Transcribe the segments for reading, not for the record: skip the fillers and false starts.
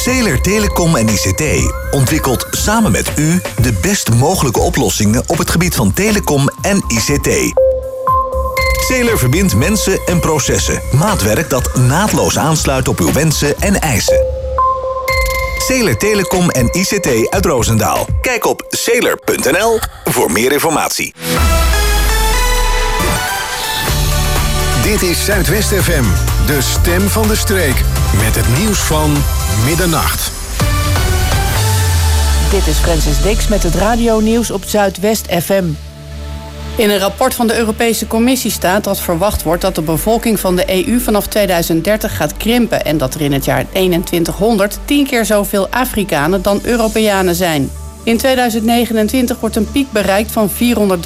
Zeeler Telecom en ICT ontwikkelt samen met u de best mogelijke oplossingen op het gebied van telecom en ICT. Zeeler verbindt mensen en processen. Maatwerk dat naadloos aansluit op uw wensen en eisen. Zeeler Telecom en ICT uit Roosendaal. Kijk op zeeler.nl voor meer informatie. Dit is Zuidwest FM, de stem van de streek. Met het nieuws van middernacht. Dit is Francis Dix met het radionieuws op Zuidwest FM. In een rapport van de Europese Commissie staat dat verwacht wordt dat de bevolking van de EU vanaf 2030 gaat krimpen en dat er in het jaar 2100 10 keer zoveel Afrikanen dan Europeanen zijn. In 2029 wordt een piek bereikt van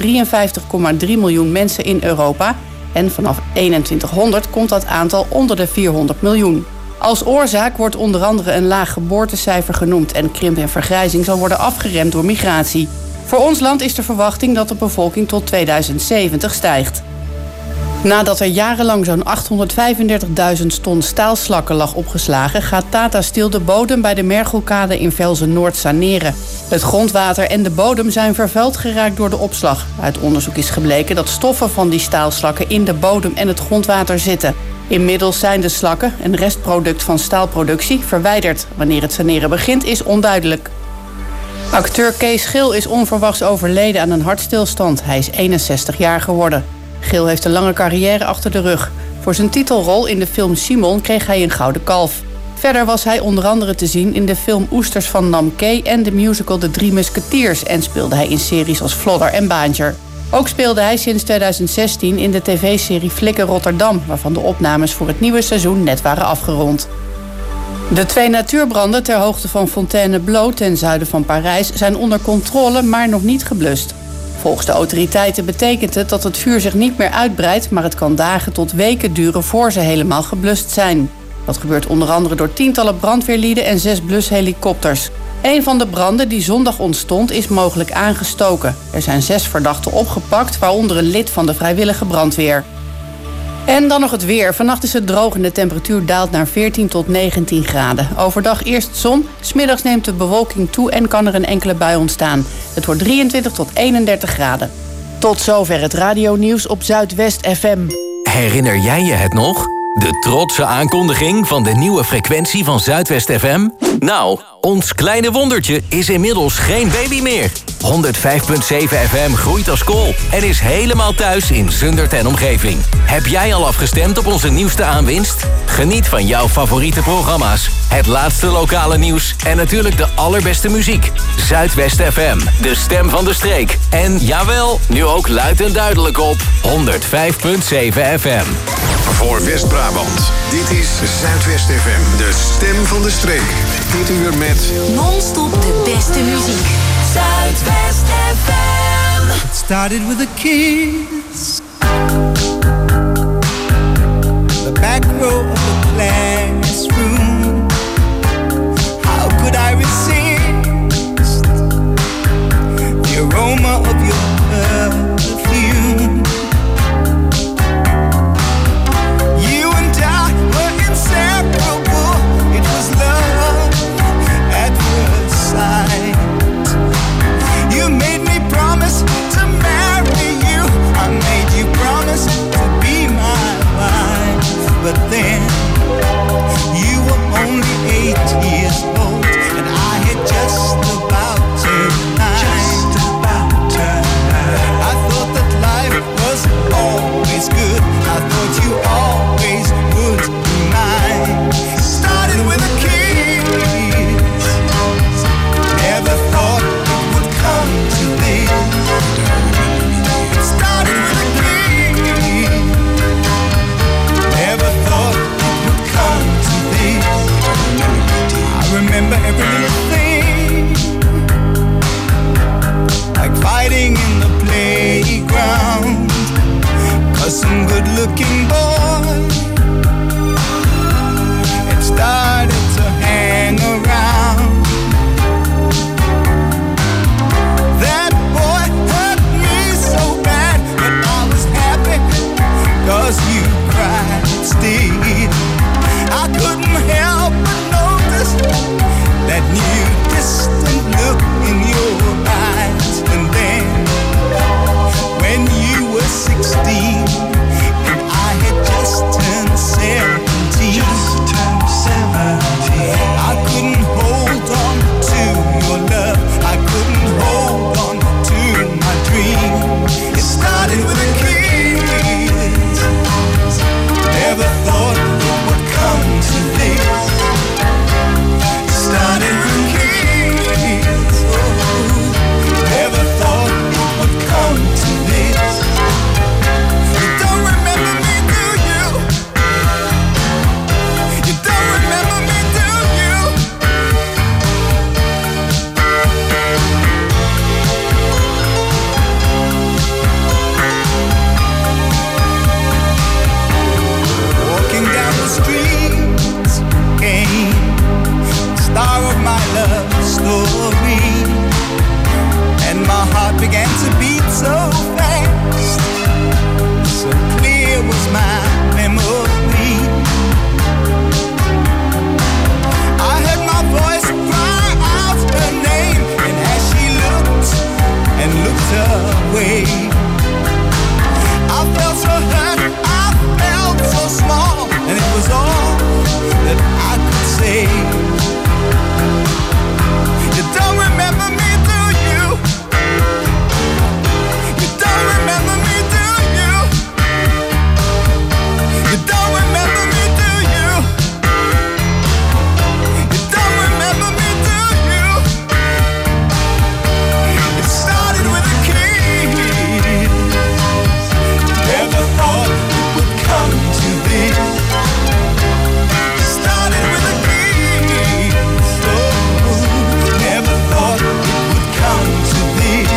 453,3 miljoen mensen in Europa en vanaf 2100 komt dat aantal onder de 400 miljoen. Als oorzaak wordt onder andere een laag geboortecijfer genoemd en krimp en vergrijzing zal worden afgeremd door migratie. Voor ons land is de verwachting dat de bevolking tot 2070 stijgt. Nadat er jarenlang zo'n 835.000 ton staalslakken lag opgeslagen, gaat Tata Steel de bodem bij de Mergelkade in Velzen-Noord saneren. Het grondwater en de bodem zijn vervuild geraakt door de opslag. Uit onderzoek is gebleken dat stoffen van die staalslakken in de bodem en het grondwater zitten. Inmiddels zijn de slakken, een restproduct van staalproductie, verwijderd. Wanneer het saneren begint is onduidelijk. Acteur Kees Geel is onverwachts overleden aan een hartstilstand. Hij is 61 jaar geworden. Geel heeft een lange carrière achter de rug. Voor zijn titelrol in de film Simon kreeg hij een gouden kalf. Verder was hij onder andere te zien in de film Oesters van Namke en de musical De Drie Musketiers en speelde hij in series als Flodder en Baantjer. Ook speelde hij sinds 2016 in de tv-serie Flikken Rotterdam, waarvan de opnames voor het nieuwe seizoen net waren afgerond. De 2 natuurbranden ter hoogte van Fontainebleau ten zuiden van Parijs zijn onder controle, maar nog niet geblust. Volgens de autoriteiten betekent het dat het vuur zich niet meer uitbreidt, maar het kan dagen tot weken duren voor ze helemaal geblust zijn. Dat gebeurt onder andere door tientallen brandweerlieden en 6 blushelikopters. Een van de branden die zondag ontstond is mogelijk aangestoken. Er zijn 6 verdachten opgepakt, waaronder een lid van de vrijwillige brandweer. En dan nog het weer. Vannacht is het droog en de temperatuur daalt naar 14 tot 19 graden. Overdag eerst zon, 's middags neemt de bewolking toe en kan er een enkele bui ontstaan. Het wordt 23 tot 31 graden. Tot zover het radionieuws op Zuidwest FM. Herinner jij je het nog? De trotse aankondiging van de nieuwe frequentie van Zuidwest FM? Nou, ons kleine wondertje is inmiddels geen baby meer. 105.7 FM groeit als kool en is helemaal thuis in Zundert en omgeving. Heb jij al afgestemd op onze nieuwste aanwinst? Geniet van jouw favoriete programma's, het laatste lokale nieuws en natuurlijk de allerbeste muziek. Zuidwest FM, de stem van de streek. En jawel, nu ook luid en duidelijk op 105.7 FM. Voor West-Brabant, dit is Zuidwest FM, de stem van de streek. Dit uur met non-stop de beste muziek. Zuidwest FM. It started with a kiss. The back row of the classroom. How could I resist the aroma of your perfume? You and I were inseparable. It was love at first sight. You made me promise to marry you. I made you promise to be my wife. But then that new distant look in your eyes. And then, when you were 16 and I had just turned 17, I couldn't hold on to your love. I couldn't hold on to my dream. It started with a kiss. Never thought it would come to this. It started with a kiss. Oh, never thought it would come to this. You don't remember me, do you? You don't remember me, do you? Walking down the streets came the star of my love story, and my heart began to beat so fast. So clear was my memory. I heard my voice cry out her name, and as she looked and looked away, I felt so hurt, I felt so small, and it was all that I could say. You don't remember me, do you? You don't remember me, do you? You don't remember me, do you? You don't remember me, do you? It started with a kiss. Never thought it would come to this. Started with a kiss. Oh, never thought it would come to this.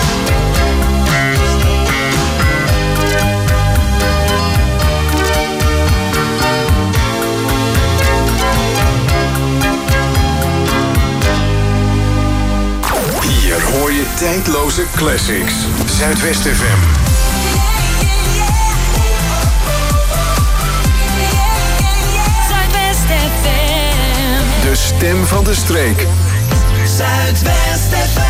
Hier hoor je tijdloze classics. Zuidwest FM. Zuidwest FM. De stem van de streek. Zuidwest FM.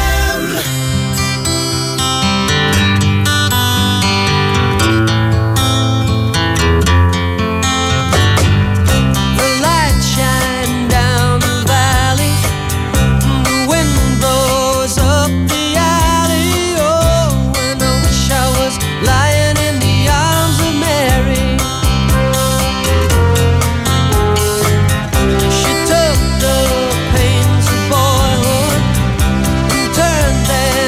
The light shine down the valley, the wind blows up the alley. Oh, and I wish I was lying in the arms of Mary. She took the pains of boyhood and turned them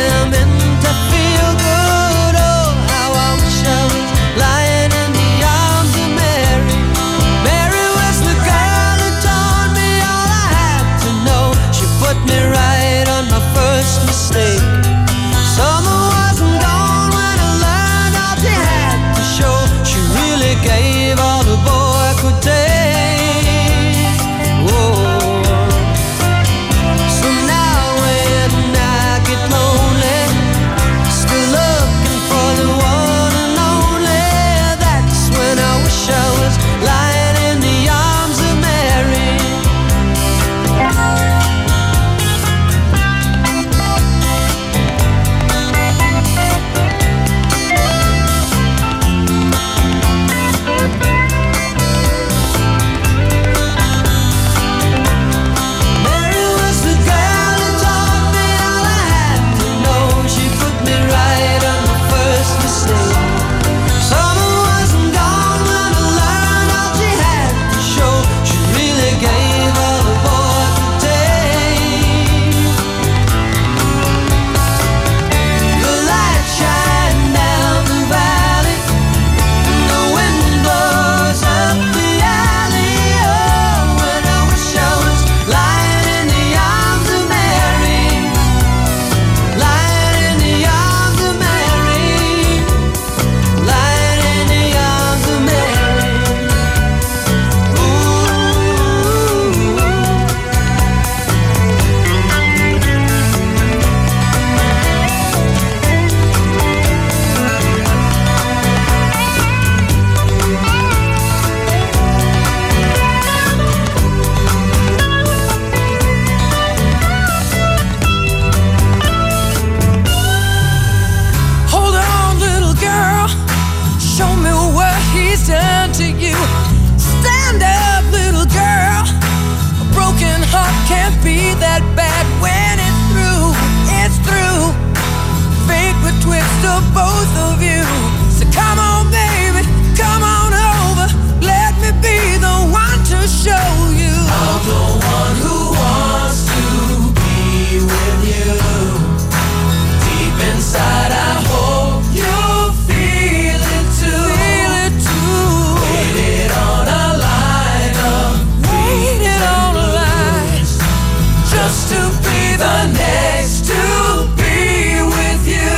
that bad when it's through. It's through. Fate would twist of both of you. So come on, baby, come on over. Let me be the one to show you. I'm the one who wants to be with you. Deep inside, I hope you feel it too. Feel it too. Waited on a line of waited on a line just to be the next to be with you.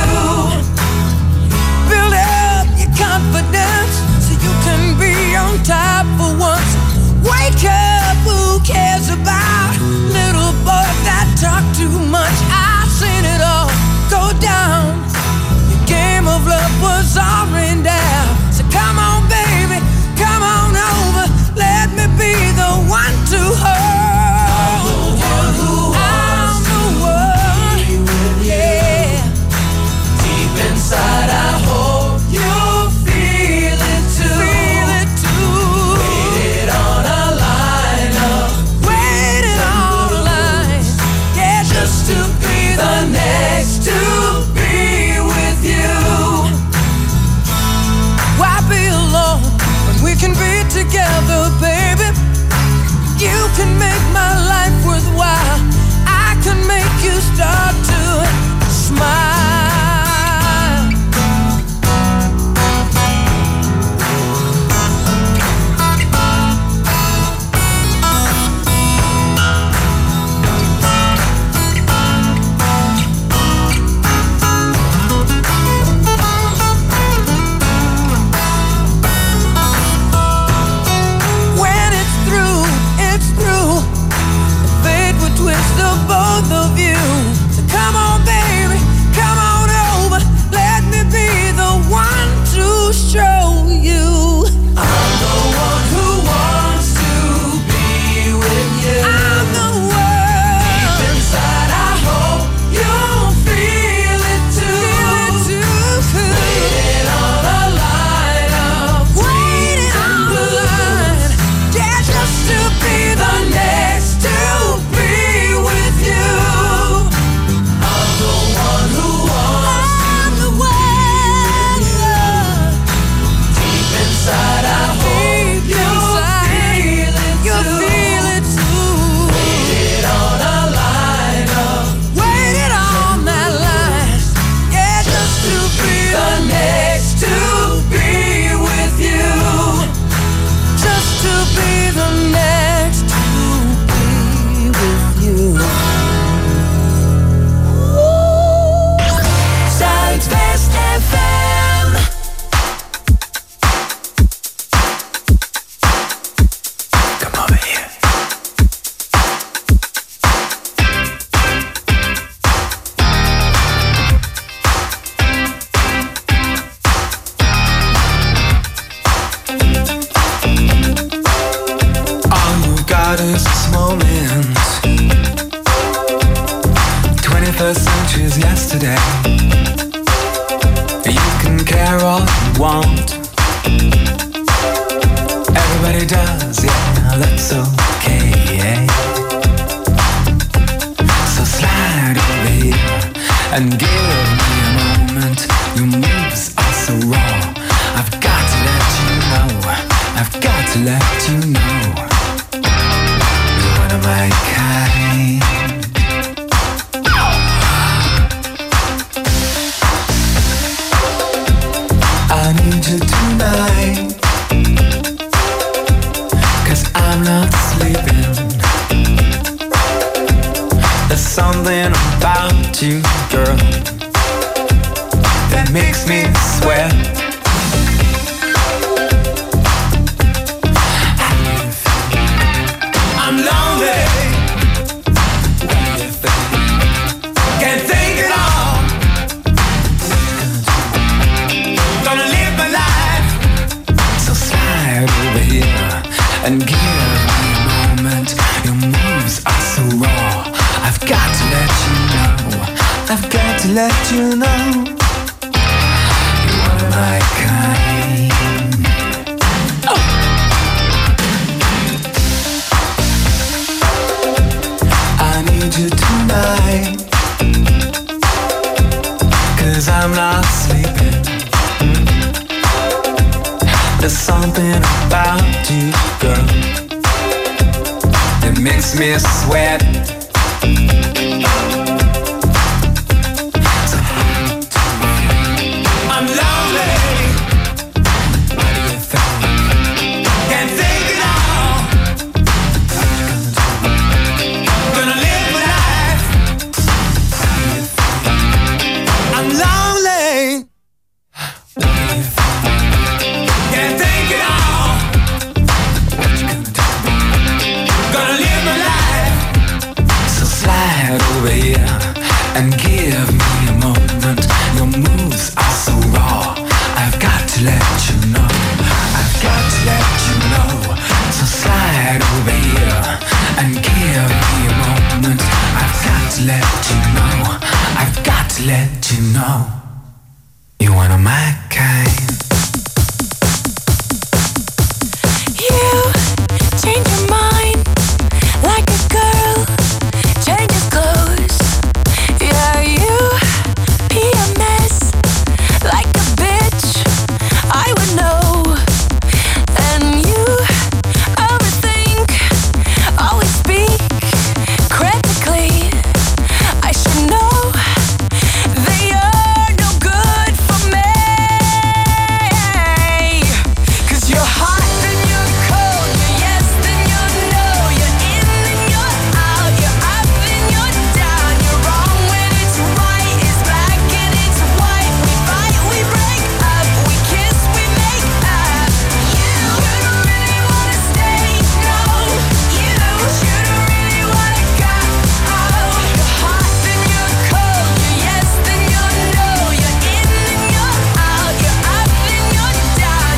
Build up your confidence so you can be on top for once. Wake up, who cares about little boys that talk too much? I've seen it all go down. The game of love was already down. So come on, baby, come on over. Let me be the one to hold. I'm the one who wants to be with you. Deep inside, I hope you feel it too. Feel it too. Waited on a line up. Waited on a line. Yeah, just to be the next to be with you. Why be alone when we can be together, baby? You can make my life worthwhile. I can make you start to smile. When it's through, it's through. Fate would twist of both of you. So come on, baby, come on over. Let me be the one to show you. I'm the one who wants to be with you. I'm the one. Deep inside, I hope you'll feel it too. Waited on a line of waiting on the line. Yeah, just to be the next to be with you. I'm the one who wants to be with you. Deep inside, I hope you'll feel it too. Waited on a line of waited on that line. Yeah, just to be the next to be with you. Just to be the next to be with you. Zuidwest FM. Come over here. All you got is this moment. 21st century's yesterday. You can care all you want. Everybody does, yeah, that's okay. So slide over here and give me a moment. Your moves are so raw. I've got to let you know. I've got to let you know. You're one of my kind. I need you tonight, 'cause I'm not sleeping. There's something about you, girl, that makes me sweat. I'm lonely. What do you think? Can't think at all. Gonna live my life. So slide over here and give me a moment. Your moves are so raw. I've got to let you know. I've got to let you know. You're one of my kind. Oh. I need you There's something about you, girl, that makes me sweat. I'm lonely. What do you think? Can't think it all. Gonna live my life. I'm lonely. Can't think it all. Gonna live my life. So slide over here and give me a moment. Your moves are so raw. I've got to let you know. I've got to let you know. So slide over here and give me a moment. I've got to let you know. I've got to let you know. You one of my kind. You change your mind like a girl changes clothes. Yeah, you PMS like a bitch. I would know. And you overthink, always speak critically. I should know that you're no good for me. 'Cause you're hot, then you're cold, you're yes, then you're no, you're in, then you're out, you're up, then you're down, you're wrong when it's right, it's black and it's white. We fight, we break up, we kiss, we make up. You don't really wanna stay, no. You don't really wanna go. You're hot, then you're cold, you're yes, then you're no, you're in, then you're out, you're up, then you're down.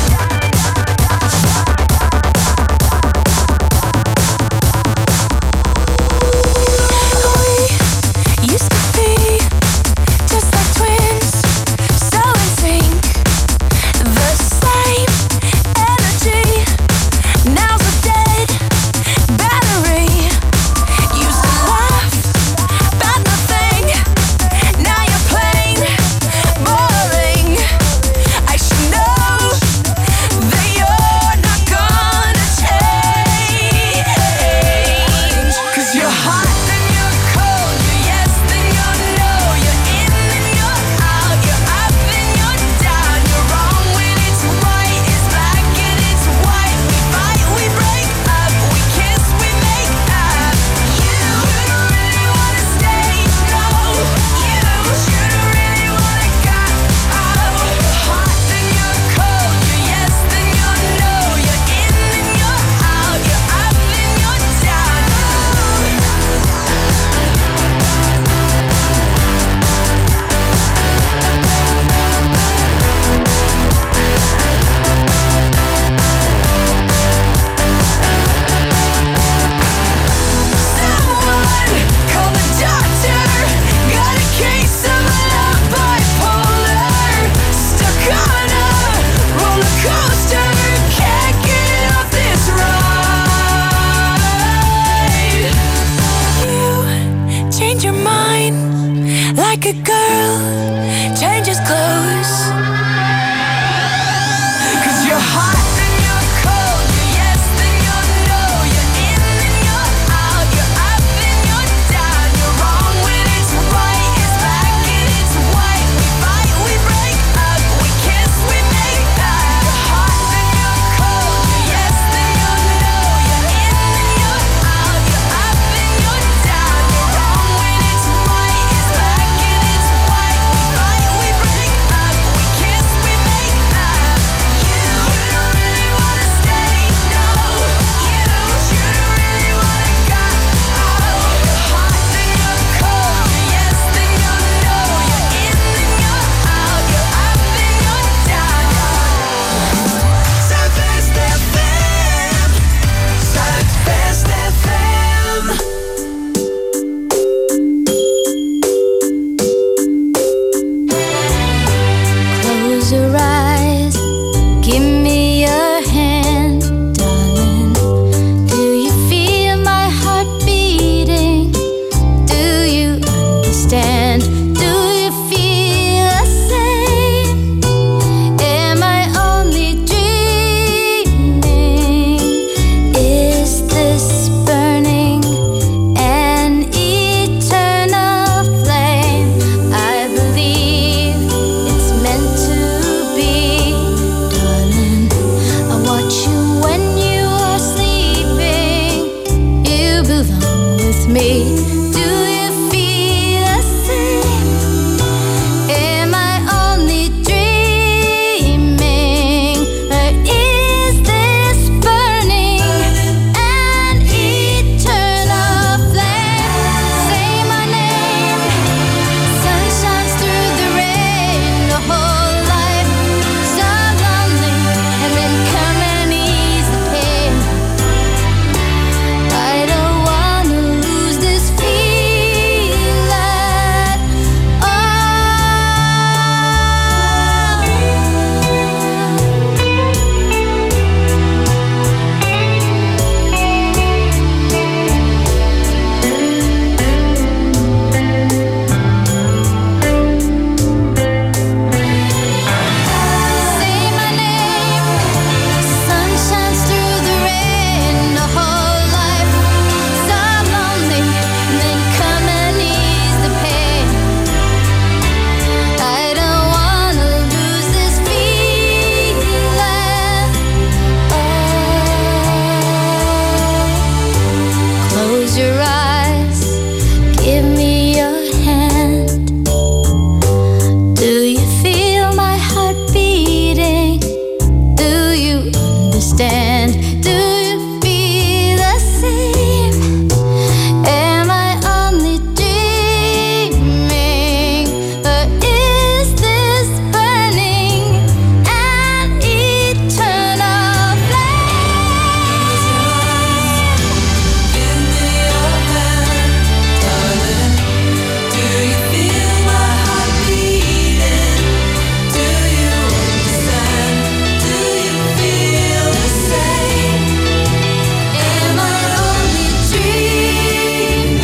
We used to be just like twins, so in sync. The same energy, now's a dead battery. Used to laugh about nothing, now you're plain boring. I should know that you're not gonna change. 'Cause you're hot, then you're cold, you're yes, then you're no, you're in, then you're out, you're up, then you're down, you're wrong when it's right, it's black and it's white. We fight, we break up, we kiss, we make up. You don't really wanna stay, no. You don't really wanna go. You're hot, then you're cold, you're yes, then you're no, you're in, then you're out, you're up, then you're down. Someone call the doctor. Got a case of love bipolar. Stuck on a roller coaster. Can't get off this ride. You change your mind like a girl changes clothes. 'Cause you're hot, then you're cold, you're yes, then you're no, you're in, then you're out, you're up, then you're down, you're wrong when it's right, it's black and it's white. We fight, we break up, we kiss, we make up. You're hot, then you're cold, you're yes, then you're no, you're in, then you're out, you're up, then you're down, you're wrong when it's right, it's black and it's white. We fight, your eyes, give me your hand. Do you feel my heart beating? Do you understand? Do you feel the same? Am I only dreaming? Or is this burning an eternal flame? Give me your hand, darling. Do you feel my heart beating? Do you understand? Do you feel the same? Am I only dreaming?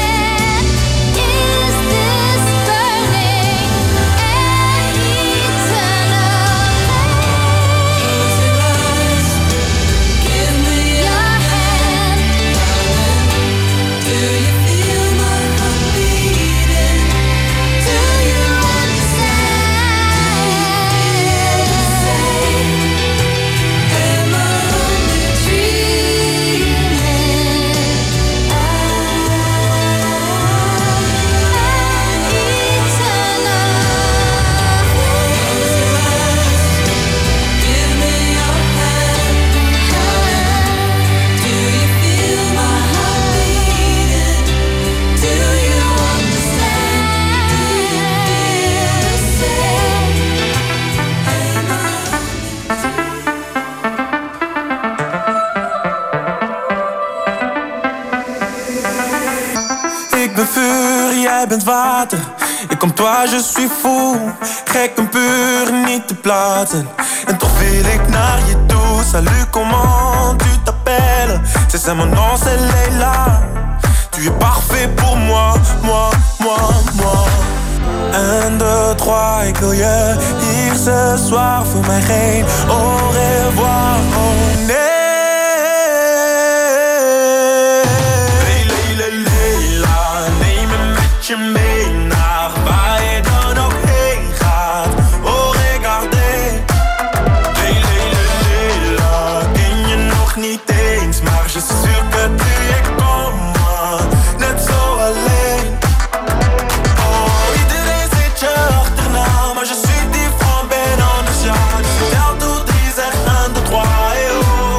Is this burning an eternal flame? Give me your hand, darling. Do you feel my heart beating? Do you understand? Am I only Ik ben vuur, jij bent water. Ik kom toi, je suis fou. Gek en puur, niet te plaatsen. En toch wil ik naar je toe. Salut, comment tu t'appelles? C'est mon nom, c'est Leila. Tu es parfait pour moi, moi, moi, moi. 1, 2, 3, ik wil je hier ce soir. Voor mij geen au revoir, oh nee. Je mee naar waar je dan ook heen gaat. Oh, regardez. Leila, ken je nog niet eens. Maar je suis sûr que tu es comme moi. Net zo alleen. Oh, iedereen zit je achterna. Maar je suis différent, ben anders, ja. Dus vertel toe 3, zeg 1, 2, 3, oh.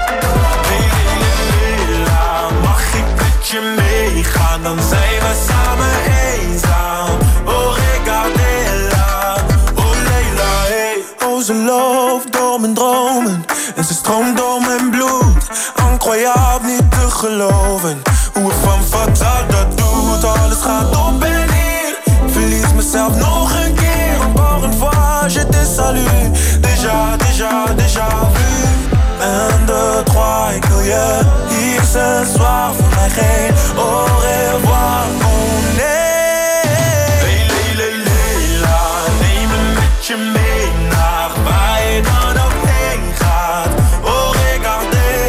Leila, mag ik met je meegaan? Dan zijn we samen eenzaam. Oh, regardez-la. Oh, Leila, hey. Oh, ze loopt door mijn dromen. En ze stroomt door mijn bloed. Incroyable, niet te geloven. Hoe het van fataal dat doet. Alles gaat op en neer. Verlies mezelf nog een keer. Encore une fois, je te salue. Déjà, déjà, déjà vu. 1, 2, 3, ik wil je hier ce soir. Voor mij geen au revoir, oh nee. Leila, neem me met je mee naar waar je dan ook heen gaat. Oh, regardez.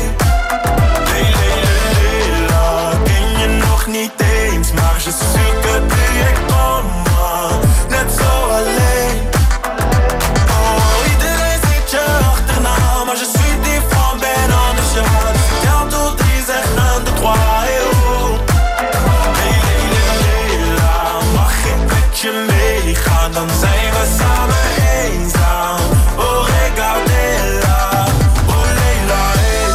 Leila, ken je nog niet eens. Maar je suis sûr que tu es comme moi. Net zo alleen. Oh, iedereen zit je achterna. Maar je suis différent, ben anders, ja. Dus vertel toe 3, zeg 1, 2, 3, oh. Leila, mag ik met je meegaan? Dan zijn we samen eenzaam. Oh, regardez-la. Oh, Leila, hey.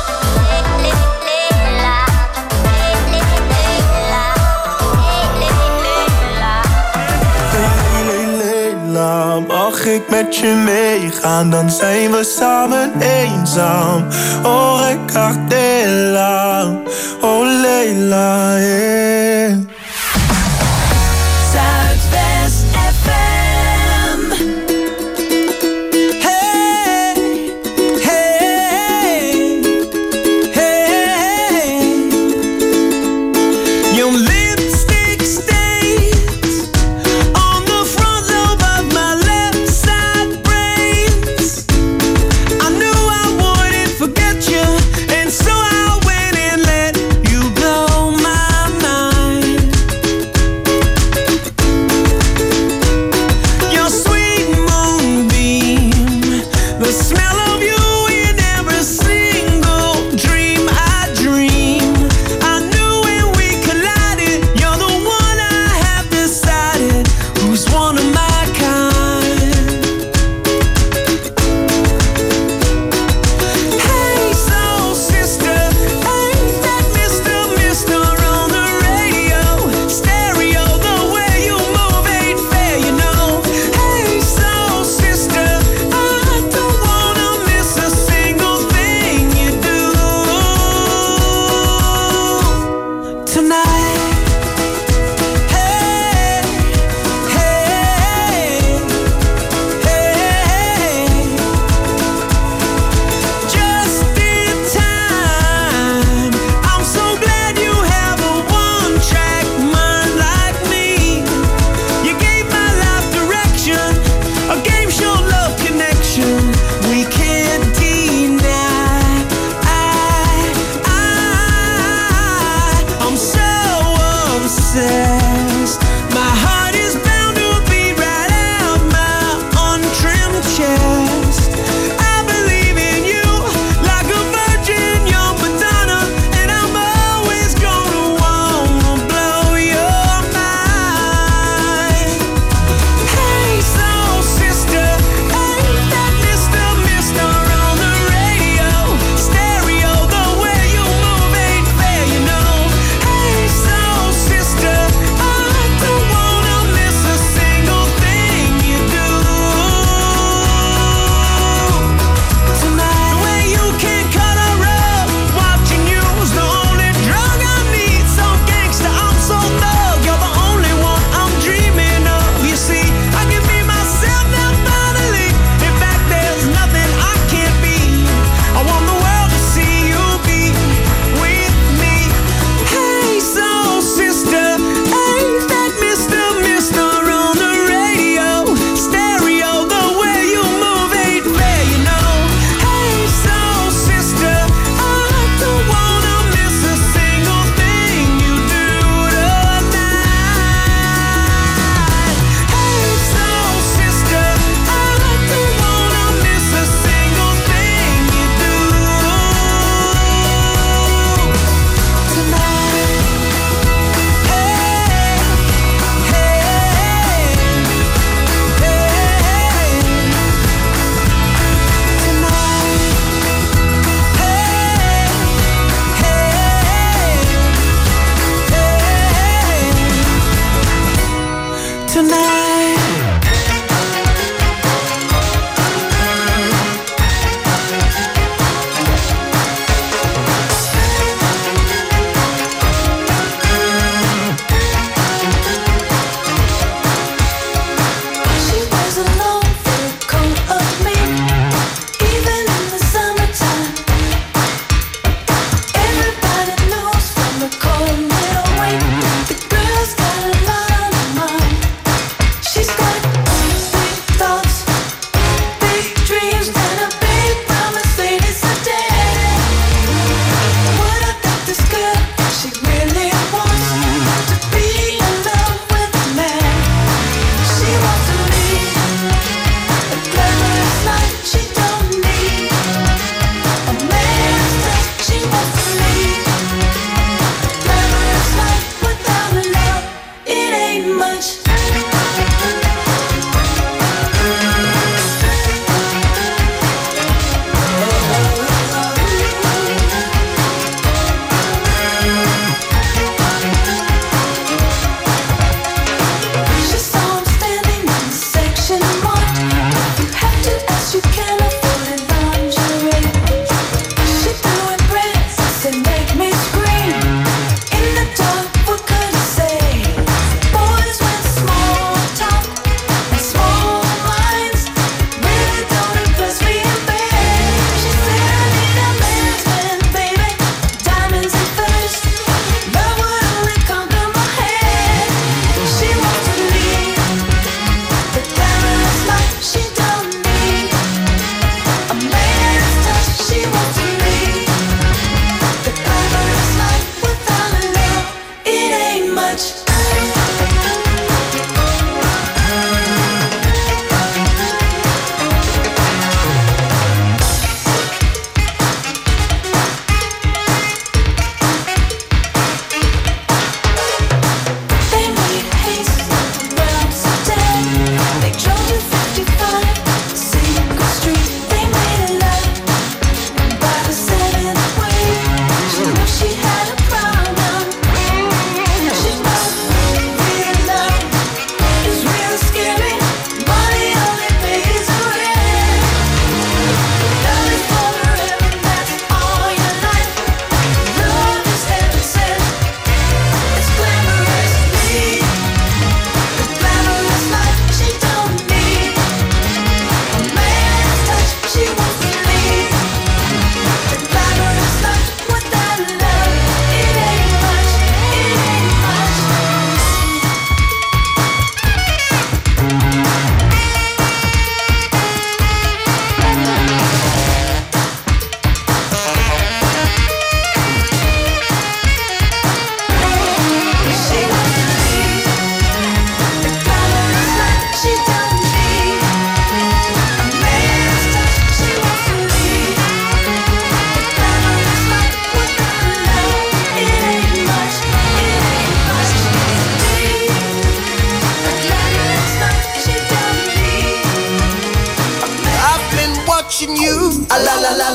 Leila, mag ik met je meegaan? Dan zijn we samen eenzaam. Oh, regardez-la. Oh, Leila, hey. Zuidwest FM. Hey, hey, hey. Your lipstick stains on the front lobe of my left side brains. I knew I wouldn't forget you, and so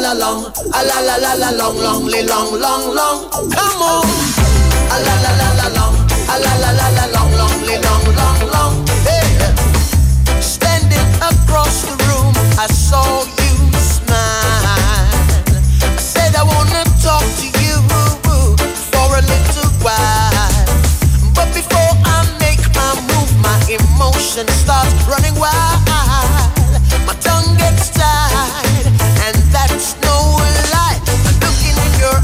la long, a la la la la long, long, li long, long, long. Come on, a la la la la long, a la la la la long, long, li long, long, long. Hey, standing across the room, I saw you smile. I said I wanna talk to you for a little while, but before I make my move, my emotions start running wild. My tongue gets tied, and that's no lie. I'm looking in your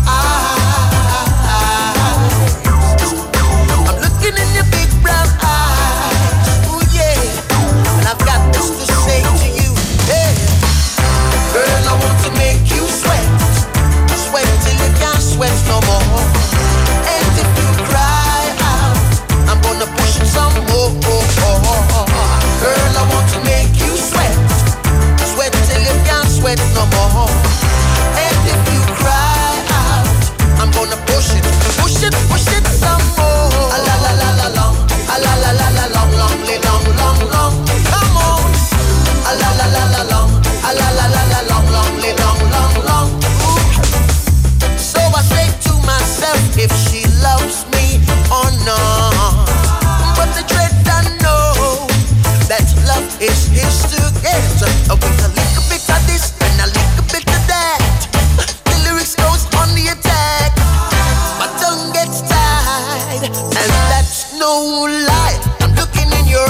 eyes. I'm looking in your big brown eyes. Oh yeah, and I've got this to say to you. Hey, girl, I want to make you sweat, sweat till you can't sweat no more. And if you cry out, I'm gonna push it some more. Girl, I want to make you sweat, sweat till you can't sweat no more. And if you cry out, I'm gonna push it some more. A la la la la long, a la la la la long, long, li long, long, long. Come on, a la la la la long, a la la la la long, long, li long, long, long. Ooh. So I say to myself, if she loves me or not, but the dread I know that love is his to get. With a little bit of this and a little bit of that, the lyrics goes on the attack. My tongue gets tied, and that's no lie. I'm looking in your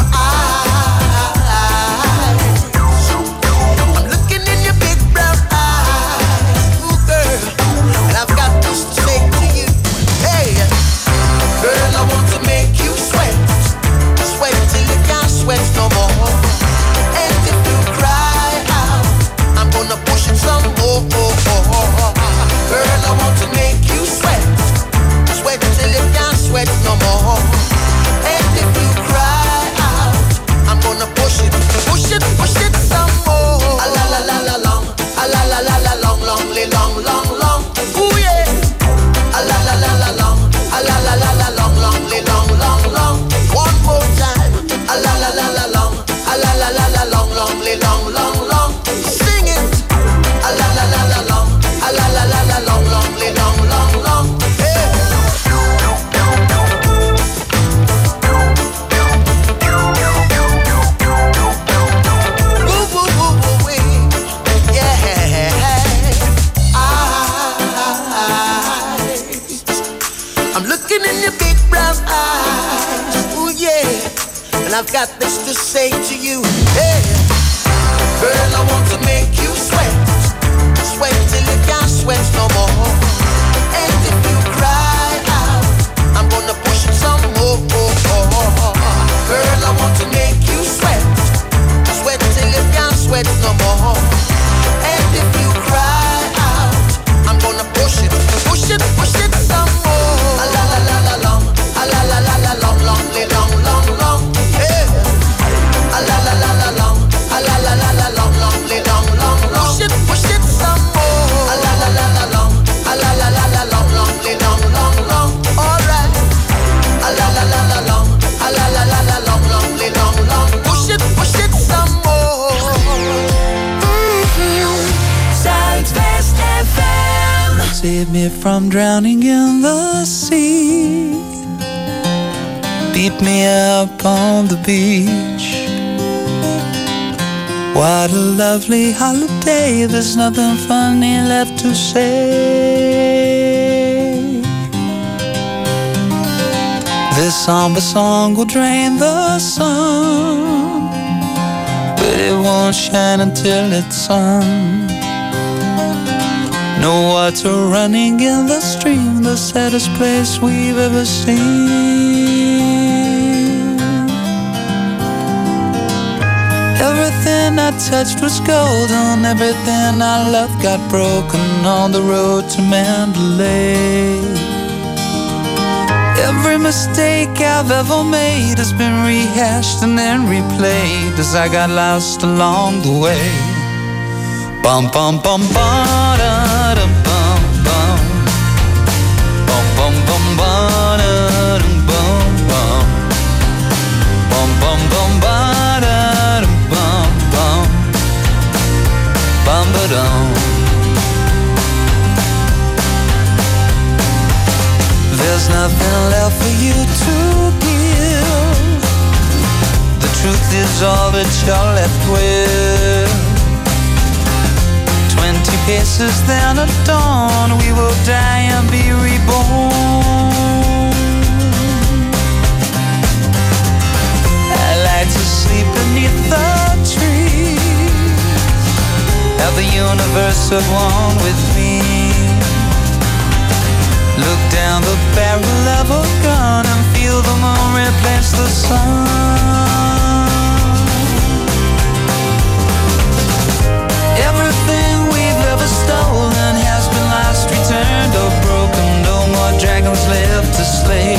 eyes. I'm looking in your big brown eyes. Ooh, girl, and I've got this to say to you. Hey, girl, I want to make you sweat, sweat till you can't sweat no more. And if you cry out, I'm gonna push it some more. Girl, I want to make you sweat, sweat till you can't sweat no more. And if you cry out, I'm gonna push it some more. A la la la la long, a la la la la long, long, li long, long, long. Ooh yeah. A la la la la long, a la la la la long, long, li long, long, long. One more time. A la la la la long, a la la la la long, long, li long, long, long. Sing it. A la la la la long, a la la la la long, long, li long, long, long. Hey. Woo woo woo woo wee. Yeah. I'm looking in your big brown eyes. Ooh yeah. And I've got this to say to you. Hey, girl, I want to make you sweat, sweat till you can't sweat no more. And if you cry out, I'm gonna push it some more. Girl, I want to make you sweat, sweat till you can't sweat no more. And if you cry out, I'm gonna push it some more. A la la la la long, a la la la la long, long, li long, long, long. Hey, a la la la la long, a la la la la long, long, li long, long, long. Push it some more. A la la la la long, a la la la la long, long, li long, long, long. All right. A la la la la long, a la la la la long, long, li long, long. Push it some more. Zuidwest FM. Save me from drowning in the sea. Beat me up on the beach. What a lovely holiday. There's nothing funny left to say. This somber song will drain the sun, but it won't shine until it's sung. No water running in the stream, the saddest place we've ever seen. Everything I touched was golden, everything I loved got broken on the road to Mandalay. Every mistake I've ever made has been rehashed and then replayed as I got lost along the way. Bum bum bum ba da dum bum bum. Bum bum bum ba da dum bum bum. Bum bum bum ba da dum bum bum. Bum ba dum. there's nothing left for you to give. The truth is all that you're left with. 20 paces then at dawn, we will die and be reborn. I like to sleep beneath the trees, have the universe at one with me. Look down the barrel of a gun and feel the moon replace the sun. Everything we've ever stolen has been lost, returned or broken. No more dragons left to slay.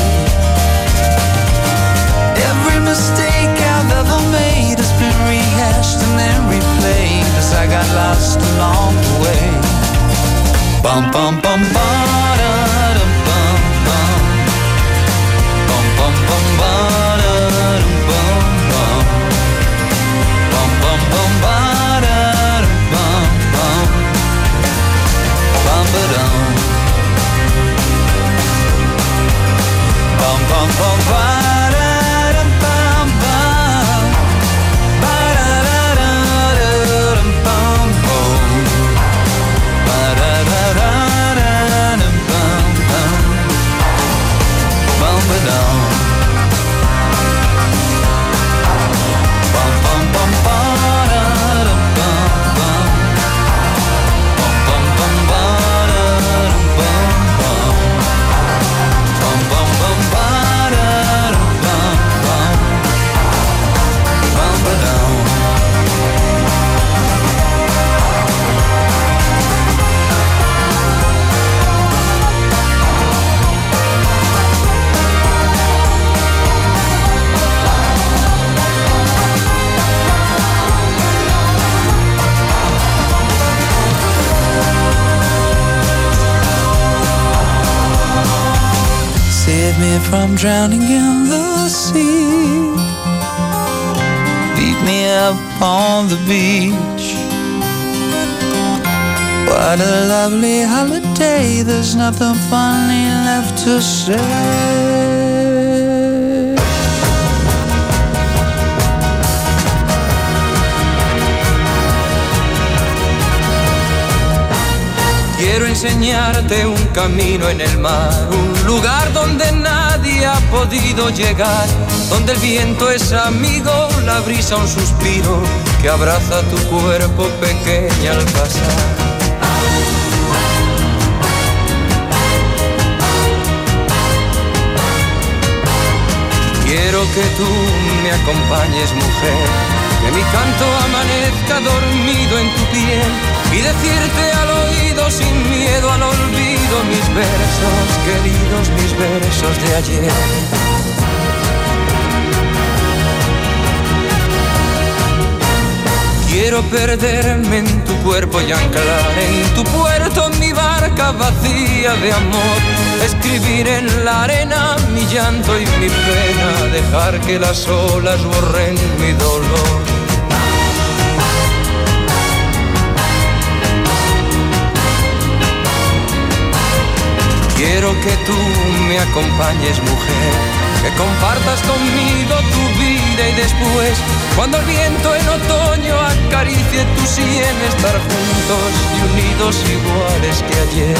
Every mistake I've ever made has been rehashed and then replayed as I got lost along the way. Bum bum bum bum da dum bum bum. Bum bum bum bum da dum bum bum. Bum bum bum bum da dum bum bum. Bum ba dum. Bum bum bum bum. Save me from drowning in the sea. Beat me up on the beach. What a lovely holiday. There's nothing funny left to say. Quiero enseñarte un camino en el mar, un lugar donde nadie ha podido llegar, donde el viento es amigo, la brisa un suspiro que abraza tu cuerpo pequeña al pasar. Quiero que tú me acompañes, mujer, que mi canto amanezca dormido en tu piel y decirte al oído sin miedo al olvido mis versos queridos, mis versos de ayer. Quiero perderme en tu cuerpo y anclar en tu puerto mi barca vacía de amor, escribir en la arena mi llanto y mi pena, dejar que las olas borren mi dolor. Quiero que tú me acompañes, mujer, que compartas conmigo tu vida y después, cuando el viento en otoño acaricie tu sien, estar juntos y unidos iguales que ayer.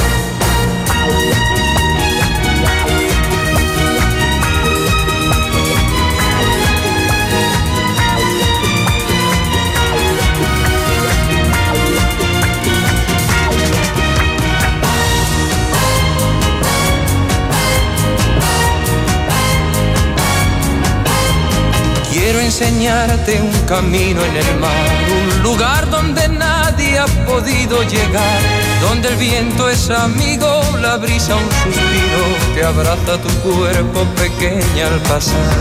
Quiero enseñarte un camino en el mar, un lugar donde nadie ha podido llegar, donde el viento es amigo, la brisa un suspiro que abraza tu cuerpo pequeña al pasar.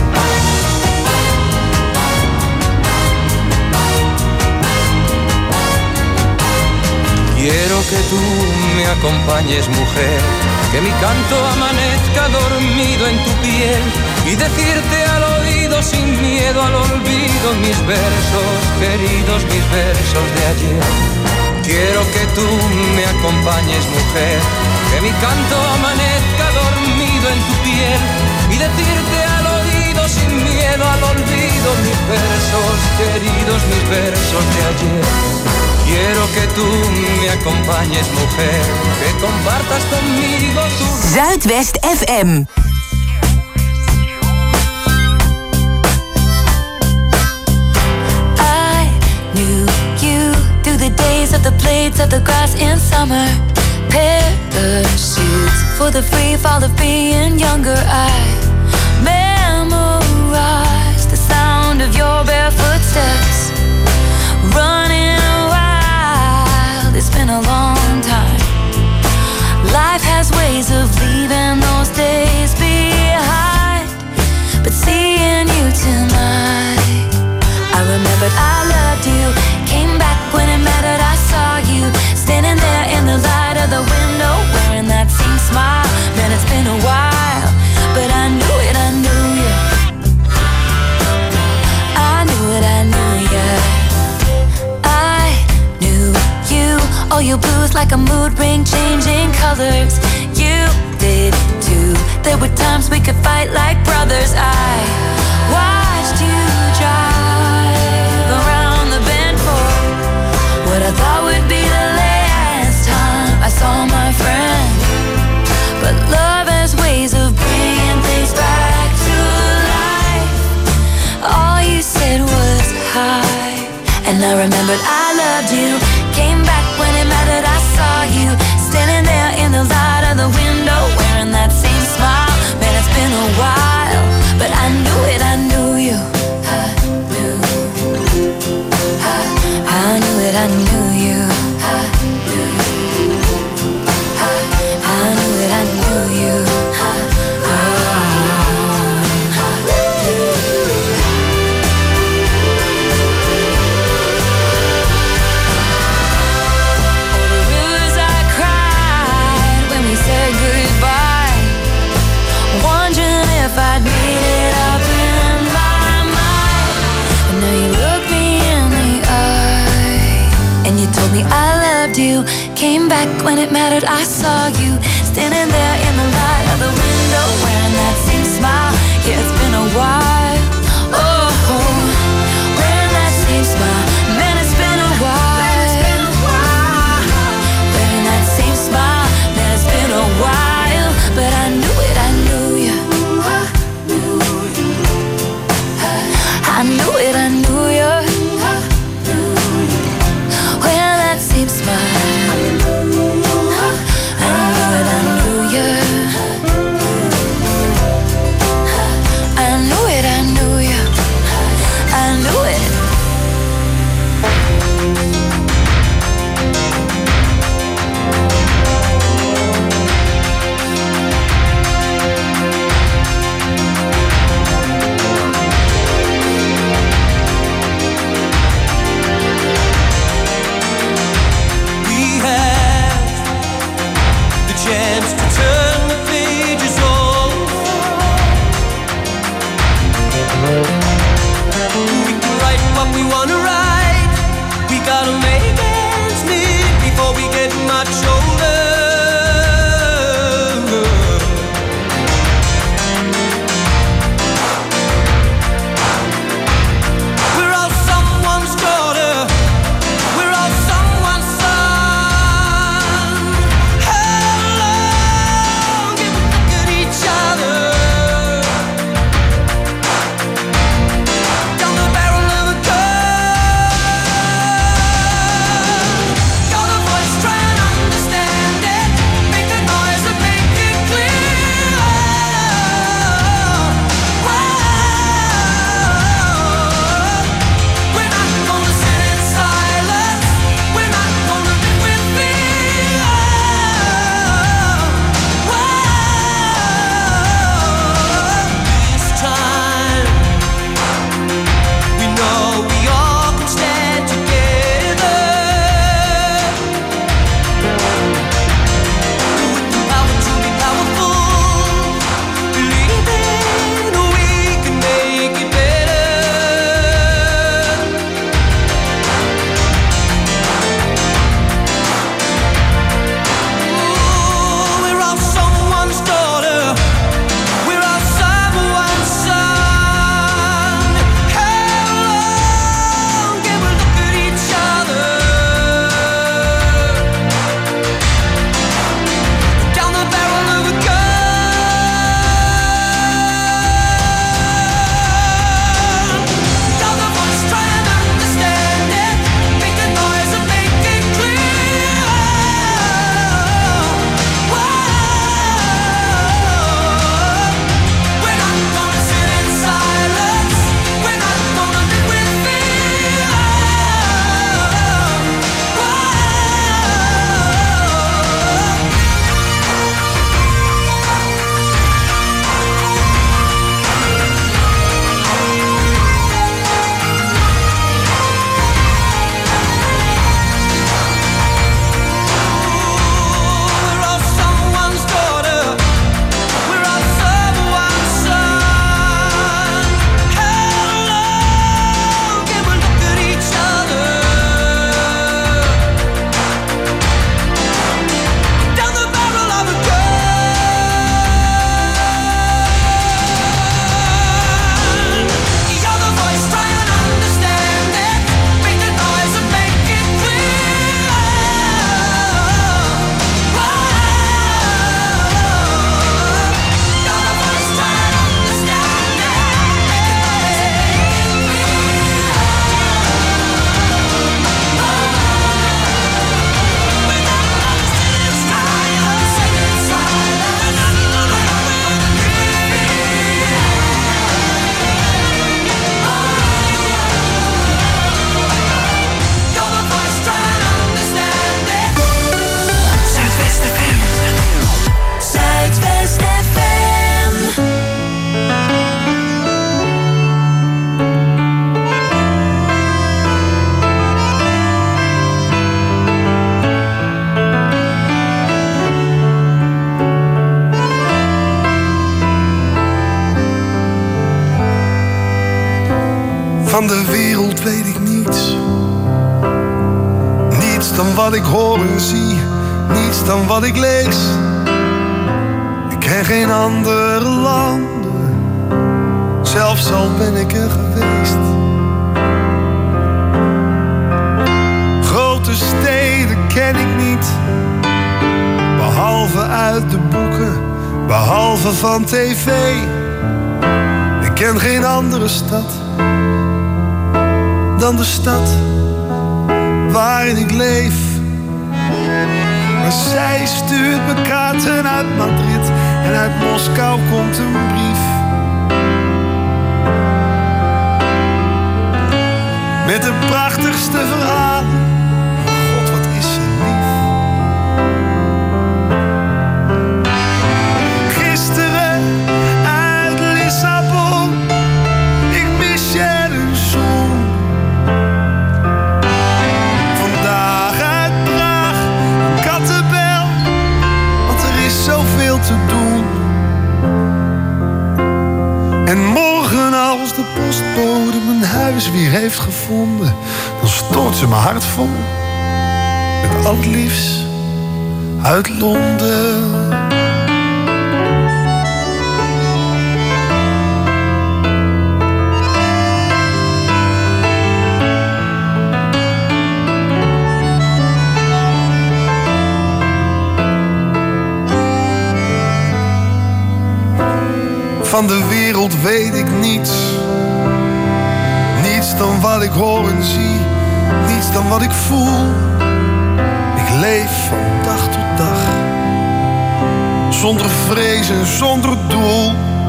Quiero que tú me acompañes, mujer, que mi canto amanezca dormido en tu piel y decirte al oído sin miedo al olvido mis versos queridos, mis versos de ayer. Quiero que tú me acompañes, mujer, que mi canto amanezca dormido piel y decirte al oído sin miedo al olvido mis versos queridos, mis versos de ayer. Quiero que tú me acompañes, mujer, que compartas conmigo tu... Zuidwest FM. I knew you through the days of the blades of the grass in summer. Parachutes for the free fall of being younger. I memorized the sound of your barefoot steps. Running wild, it's been a long time. Life has ways of leaving those days behind. But seeing you tonight, I remembered I loved you. Came back when it mattered, I saw you standing there in the light of the window, wearing that same smile. Man, it's been a while, but I knew it, I knew you. I knew it, I knew you. I knew you. All your blues like a mood ring, changing colors. You did too. There were times we could fight like brothers. I watched you drive around the bend for what I thought would be the last time I saw my friend. But love has ways of bringing things back to life. All you said was hi, and I remembered I loved you. Came back when it mattered, I saw you standing there in the light of the window, wearing that same smile. Man, it's been a while, but I knew it, I knew you. I knew it, I knew you. I knew it, I knew you. If I'd made it up in my mind, and now you look me in the eye, and you told me I loved you. Came back when it mattered, I saw you standing there in the light of the window, wearing that same smile. Yeah, it's been a while. Oh, wearing that same smile. Man, it's been a while. Wearing that same smile. Man, it's been a while, but I knew it, I knew you. I knew it, I knew you. Well, that same smile. I knew it, I knew you. I knew it, I knew you. I knew it. Chance to turn the pages over. We can write what we wanna write. We gotta make ends meet before we get much older. We're all someone's daughter. We're all someone's son. Van de wereld weet ik niets. Niets dan wat ik hoor en zie. Niets dan wat ik lees. Ik ken geen andere landen. Zelfs al ben ik er geweest. Grote steden ken ik niet. Behalve uit de boeken. Behalve van tv. Ik ken geen andere stad dan de stad waarin ik leef. Maar zij stuurt me kaarten uit Madrid en uit Moskou komt een brief. Met de prachtigste verhalen. God, wat is ze lief. Gisteren uit Lissabon, ik mis je een zoen. Vandaag uit Praag, Kattenbel, want er is zoveel te doen. En morgen als de postbode mijn huis weer heeft gevonden, dan stort ze mijn hart vol met al het liefst uit Londen. Van de wereld weet ik niets. Niets dan wat ik hoor en zie. Niets dan wat ik voel. Ik leef van dag tot dag. Zonder vrees en zonder doel.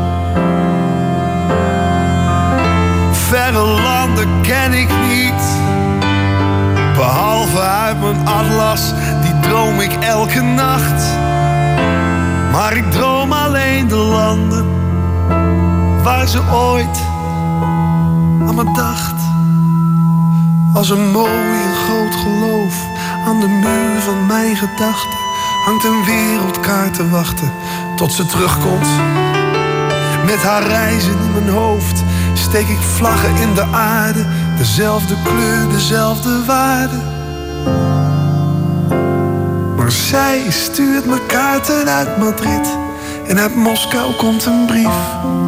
Verre landen ken ik niet. Behalve uit mijn atlas, die droom ik elke nacht. Maar ik droom alleen de landen waar ze ooit aan me dacht. Als een mooi en groot geloof aan de muur van mijn gedachten hangt een wereldkaart te wachten tot ze terugkomt. Met haar reizen in mijn hoofd steek ik vlaggen in de aarde. Dezelfde kleur, dezelfde waarde. Maar zij stuurt me kaarten uit Madrid en uit Moskou komt een brief.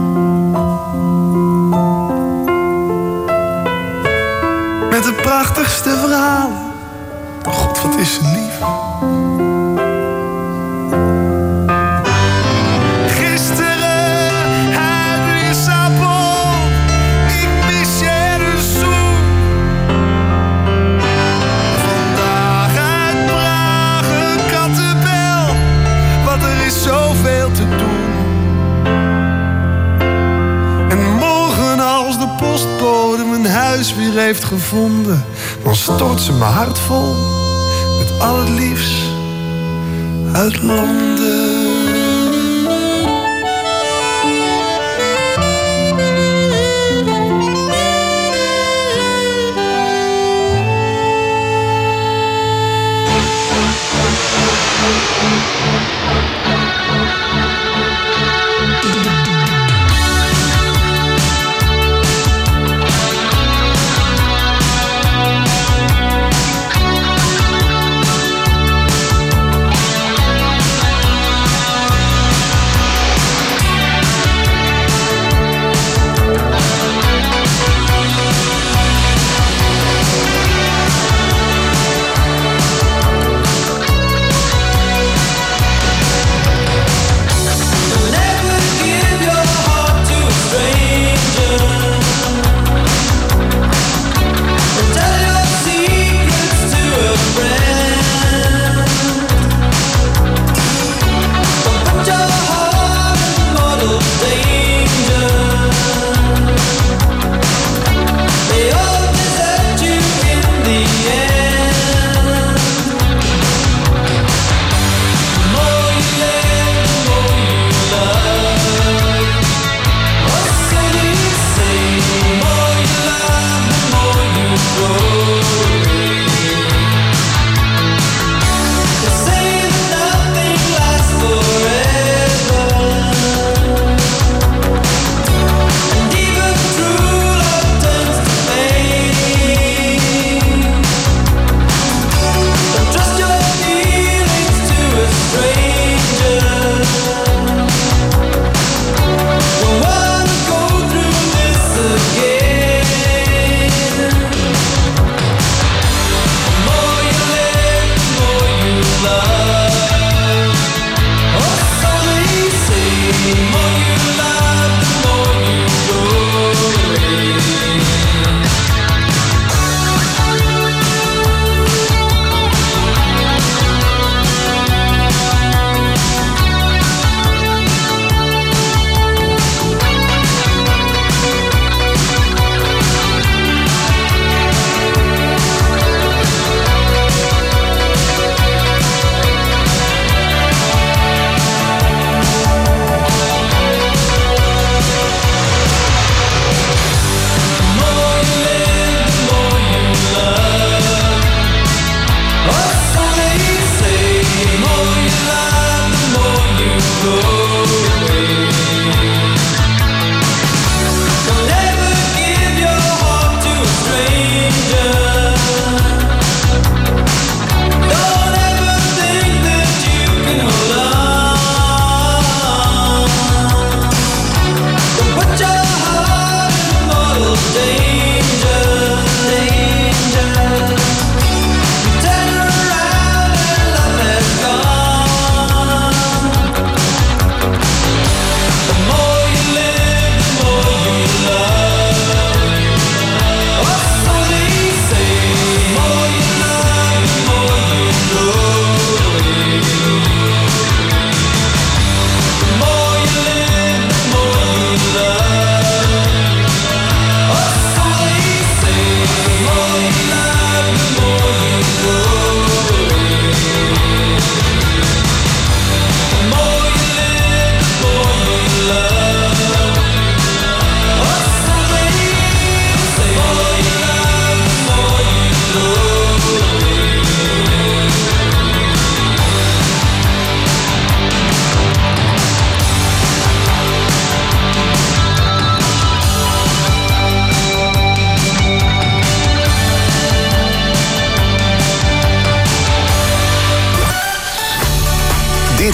Met de prachtigste verhalen. God, wat is ze lief. Gisteren uit Lissabon, ik mis je een zoen. Vandaag uit Praag, een Kattenbel, want er is zoveel te doen. En morgen als de postbode mijn huis weer heeft gevonden, dan stort ze mijn hart vol met al het liefst uit Londen.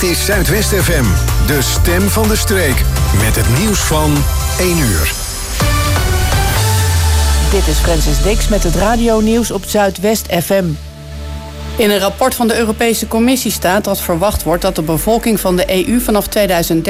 Dit is Zuidwest FM, de stem van de streek. Met het nieuws van 1 uur. Dit is Francis Dix met het radionieuws op Zuidwest FM. In een rapport van de Europese Commissie staat dat verwacht wordt dat de bevolking van de EU vanaf 2030